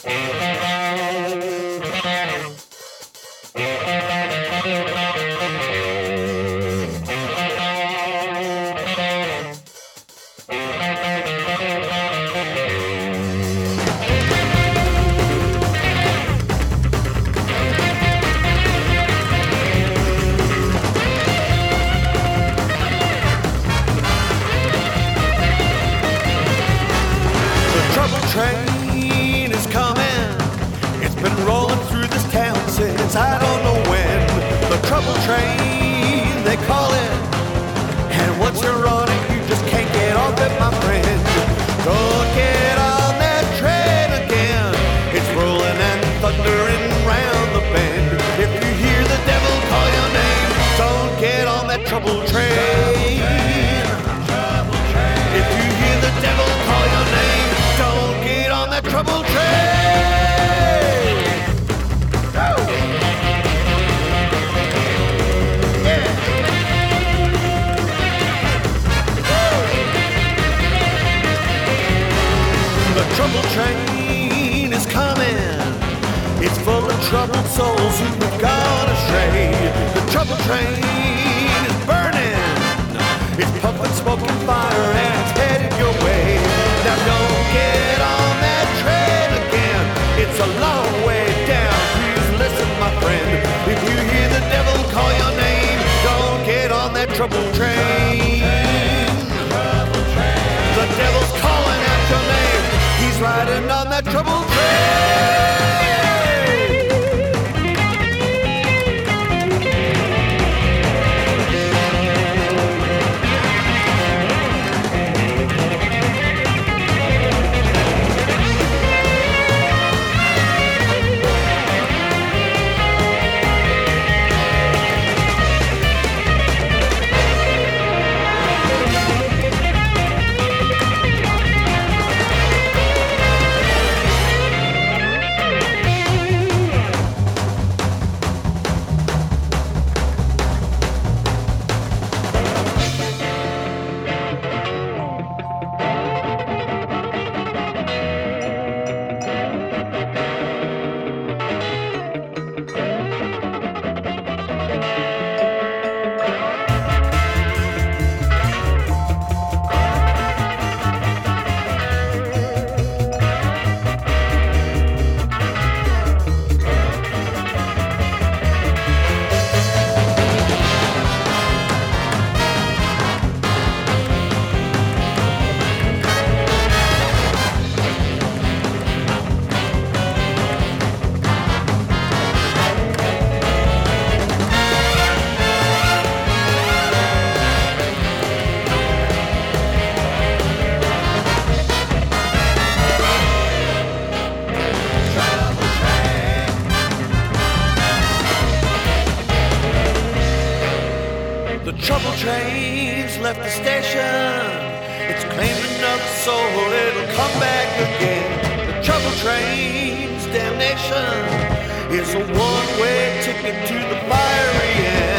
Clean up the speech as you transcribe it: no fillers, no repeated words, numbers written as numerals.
Train is coming. It's been rolling through this town since I don't know when. The trouble train, they call it. And once you're on it, you just can't get off it, my friend. Don't get on that train again. It's rolling and thundering round the bend. If you hear the devil call your name, don't get on that trouble train. If you hear the devil call your name, don't get on that trouble train. Go! Yeah. The trouble train is coming. It's full of troubled souls who have gone astray. The trouble train is burning. It's puffing smoke and fire and it's headed your way. Now don't get on that train again. It's a long way down. Please listen, my friend. If you hear the devil call your name, don't get on that trouble train. The devil's calling out your name. He's riding on that trouble train. The trouble train's left the station. It's claimed another soul, it'll come back again. The trouble train's damnation is a one-way ticket to the fiery end.